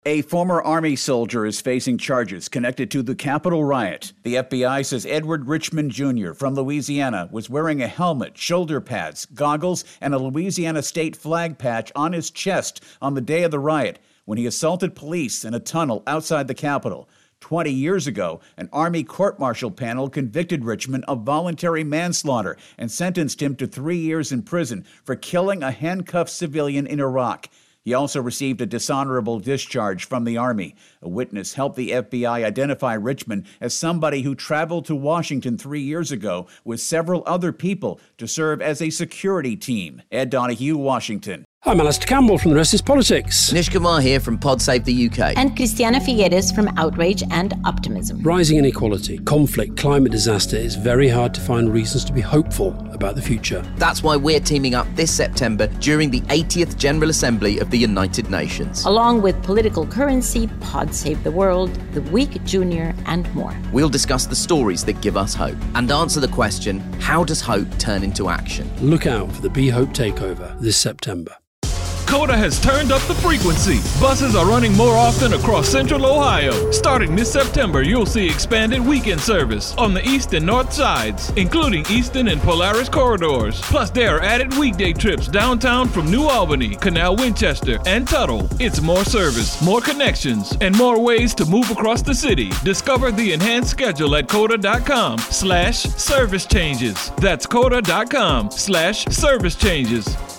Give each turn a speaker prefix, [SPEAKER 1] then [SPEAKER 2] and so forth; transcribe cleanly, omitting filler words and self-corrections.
[SPEAKER 1] A former Army soldier is facing charges connected to the Capitol riot. The FBI says Edward Richmond Jr. from Louisiana was wearing a helmet, shoulder pads, goggles, and a Louisiana state flag patch on his chest on the day of the riot when he assaulted police in a tunnel outside the Capitol. 20 years ago, an Army court-martial panel convicted Richmond of voluntary manslaughter and sentenced him to 3 years in prison for killing a handcuffed civilian in Iraq. He also received a dishonorable discharge from the Army. A witness helped the FBI identify Richmond as somebody who traveled to Washington 3 years ago with several other people to serve as a security team. Ed Donahue, Washington.
[SPEAKER 2] I'm Alistair Campbell from The Rest is Politics.
[SPEAKER 3] Nish Kumar here from Pod Save the UK.
[SPEAKER 4] And Christiana Figueres from Outrage and Optimism.
[SPEAKER 2] Rising inequality, conflict, climate disaster, it's very hard to find reasons to be hopeful about the future.
[SPEAKER 3] That's why we're teaming up this September during the 80th General Assembly of the United Nations.
[SPEAKER 4] Along with Political Currency, Pod Save the World, The Week Junior, and more.
[SPEAKER 3] We'll discuss the stories that give us hope and answer the question, how does hope turn into action?
[SPEAKER 2] Look out for the Be Hope Takeover this September.
[SPEAKER 5] Coda has turned up the frequency. Buses are running more often across Central Ohio. Starting this September, you'll see expanded weekend service on the east and north sides, including Eastern and Polaris corridors. Plus, there are added weekday trips downtown from New Albany, Canal Winchester, and Tuttle. It's more service, more connections, and more ways to move across the city. Discover the enhanced schedule at coda.com/service changes. That's coda.com/service changes.